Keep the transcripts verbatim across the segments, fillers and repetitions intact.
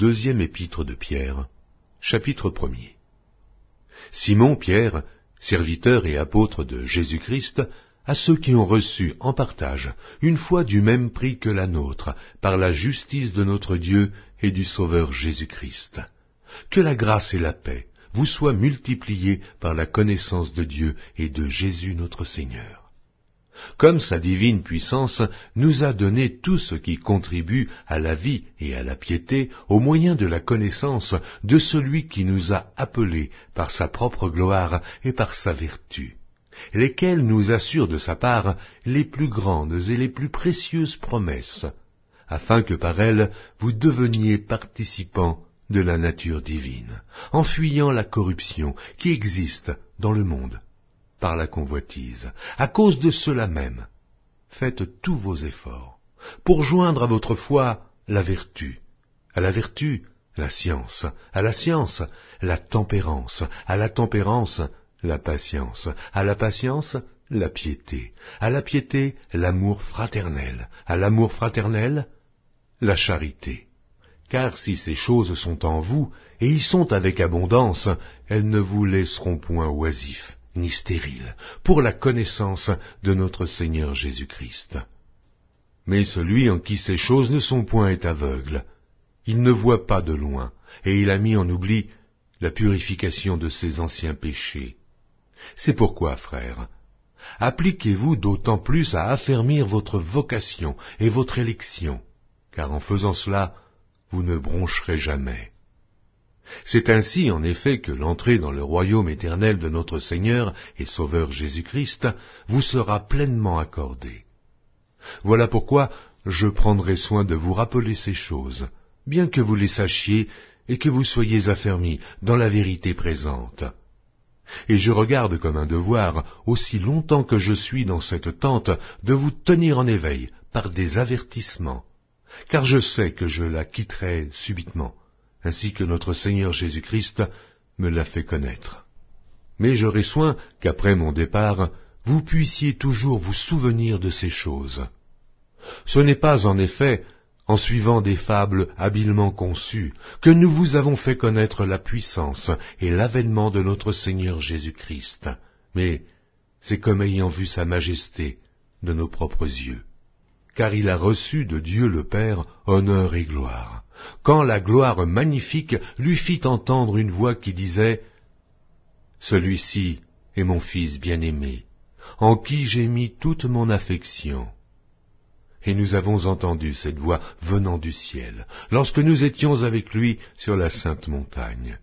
Deuxième épître de Pierre, chapitre premier. Simon Pierre, serviteur et apôtre de Jésus-Christ, à ceux qui ont reçu en partage une foi du même prix que la nôtre, par la justice de notre Dieu et du Sauveur Jésus-Christ. Que la grâce et la paix vous soient multipliées par la connaissance de Dieu et de Jésus notre Seigneur. Comme sa divine puissance nous a donné tout ce qui contribue à la vie et à la piété au moyen de la connaissance de celui qui nous a appelés par sa propre gloire et par sa vertu, lesquels nous assurent de sa part les plus grandes et les plus précieuses promesses, afin que par elles vous deveniez participants de la nature divine, en fuyant la corruption qui existe dans le monde par la convoitise. À cause de cela même, faites tous vos efforts pour joindre à votre foi la vertu, à la vertu la science, à la science la tempérance, à la tempérance la patience, à la patience la piété, à la piété l'amour fraternel, à l'amour fraternel la charité. Car si ces choses sont en vous, et y sont avec abondance, elles ne vous laisseront point oisifs, ni stériles, pour la connaissance de notre Seigneur Jésus-Christ. Mais celui en qui ces choses ne sont point est aveugle. Il ne voit pas de loin, et il a mis en oubli la purification de ses anciens péchés. C'est pourquoi, frères, appliquez-vous d'autant plus à affermir votre vocation et votre élection, car en faisant cela, vous ne broncherez jamais. C'est ainsi, en effet, que l'entrée dans le royaume éternel de notre Seigneur et Sauveur Jésus-Christ vous sera pleinement accordée. Voilà pourquoi je prendrai soin de vous rappeler ces choses, bien que vous les sachiez et que vous soyez affermis dans la vérité présente. Et je regarde comme un devoir, aussi longtemps que je suis dans cette tente, de vous tenir en éveil par des avertissements, car je sais que je la quitterai subitement, ainsi que notre Seigneur Jésus-Christ me l'a fait connaître. Mais j'aurai soin qu'après mon départ, vous puissiez toujours vous souvenir de ces choses. Ce n'est pas, en effet, en suivant des fables habilement conçues, que nous vous avons fait connaître la puissance et l'avènement de notre Seigneur Jésus-Christ, mais c'est comme ayant vu sa majesté de nos propres yeux. Car il a reçu de Dieu le Père honneur et gloire, quand la gloire magnifique lui fit entendre une voix qui disait « Celui-ci est mon Fils bien-aimé, en qui j'ai mis toute mon affection. » Et nous avons entendu cette voix venant du ciel, lorsque nous étions avec lui sur la sainte montagne.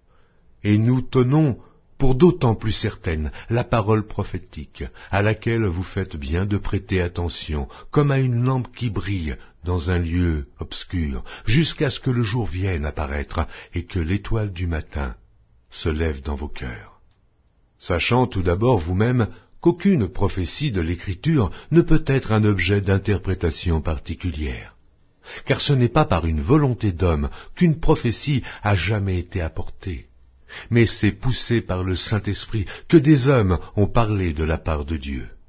Et nous tenons pour d'autant plus certaine la parole prophétique, à laquelle vous faites bien de prêter attention, comme à une lampe qui brille dans un lieu obscur, jusqu'à ce que le jour vienne apparaître et que l'étoile du matin se lève dans vos cœurs. Sachant tout d'abord vous-même qu'aucune prophétie de l'Écriture ne peut être un objet d'interprétation particulière, car ce n'est pas par une volonté d'homme qu'une prophétie a jamais été apportée, mais c'est poussé par le Saint-Esprit que des hommes ont parlé de la part de Dieu.